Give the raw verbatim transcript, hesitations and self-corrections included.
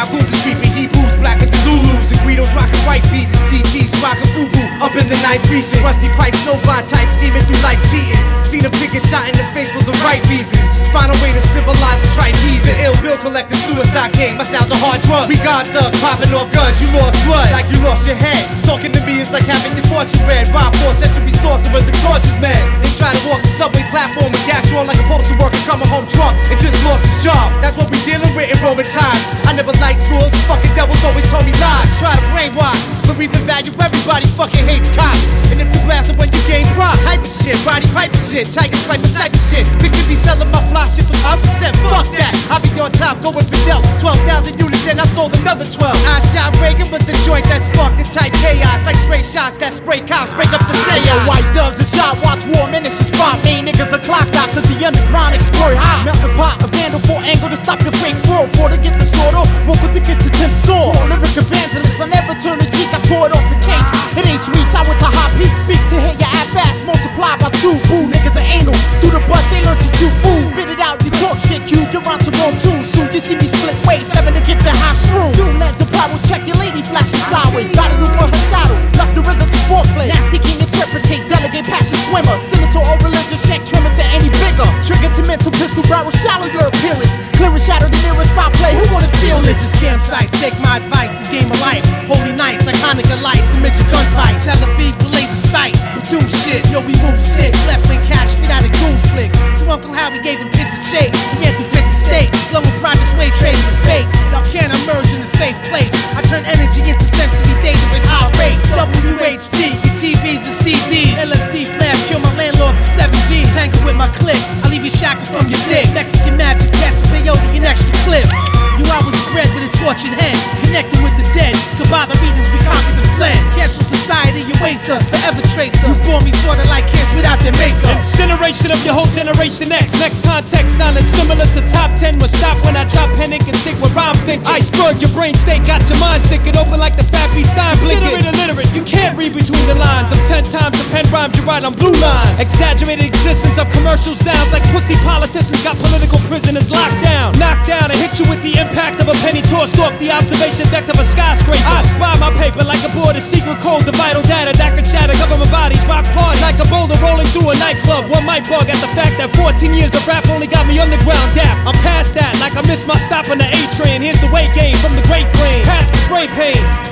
now goons is creeping. Hebrews black at the Zulus, and Guidos rocking white beaters. D Ts rocking FUBU up in the ninth precinct. Rusty pipes, no blind types, scheming through life cheating. Seen a big get shot in the face for the right reasons. Find a way to civilize a tribe heathen. The ill bill collector, suicide game. My sounds a hard drug. We God thugs popping off guns. You lost blood like you lost your head. Talking to me is like having your fortune read. Rhyme for a century sorcerer, the torture's man. They try to walk the subway platform and gas you on like a postal worker coming home drunk and just lost his job. That's what we dealing with in Roman times. I never liked schools. Fucking devils always told me lies. Try to brainwash, but we the value. Everybody fucking hates cops. And if you blast them when you gain prop, hyper shit, Roddy Piper shit, Tiger Stripe sniper shit. Picture me selling my fly shit for five percent. Fuck that. I be on top going for Del. twelve thousand units, then I sold another twelve. I shot Reagan with the joint that sparked the type chaos. Like straight shots that spray cops, break up the seance. Yo, white doves and shot, watch war minutes and spot. Main niggas are clocked out cause the underground exploit high. Melt the pot, a vandal for angle to stop your fake fraud. For to get the sword off, vocal to get the Tim Sword. Lyric evangelist, I never turn a cheek, I tore it off the case. It ain't sweet, I went to hot piece. Speak to hit your ass fast, multiply by two. Boo, niggas are anal. Through the butt, they learn to chew food. Spit it out, you talk shit, you get on to wrong tune. Soon you see me split ways, seven to gift the high shrew. Soon as the power check your lady flashing sideways. Battle you for her saddle, lost the rhythm to foreplay. Nasty king interpretate, delegate passion swimmer. Senator or religious shank trimmer to any bigger. Trigger to mental pistol barrel, shallow your appearance. Clear and shatter the nearest foul play, who wanna feel this? Religious campsites, take my advice, this game of life. Holy nights, iconic lights, and midget gunfights. Tel Aviv with laser sight, platoon shit, yo we move sick. Left wing catch straight out of goon flicks. So Uncle Howie gave them kids a chase. We ran through fifty states, global projects way trading his base. Now can I merge in a safe place? I turn energy into sensory data at high rates. W H T, your T Vs and C Ds. L S D flash, kill my landlord for seven G's. Tangle with my clip, I leave you shackled from your dick. Mexican magic, cast the peyote, an extra clip. You I was bred with a tortured head, connecting with the dead. Goodbye the readings, we conquered and fled. Cashless society awaits us, forever trace us. You bore me sorta like kids without their makeup. Incineration of your whole generation X. Next context sounding similar to top ten. Must stop when I drop panic and sick what I'm thinking. Iceberg, your brain state got your mind sick. It open like the fat beat sign blinking. Consider it illiterate, you can't read between the lines. I'm ten times the pen rhymes you write on blue line. Exaggerated existence of commercial sounds like pussy politicians got political prisoners locked down. Knocked down and hit you with the impact of a penny tossed off the observation deck of a skyscraper. I spy my paper like a board of secret code, the vital data that could shatter government bodies. Rock hard like a boulder rolling through a nightclub. One might bug at the fact that fourteen years of rap only got me underground dap. I'm past that, like I missed my stop on the A train. Here's the weight gain from the great brain, past the spray paint.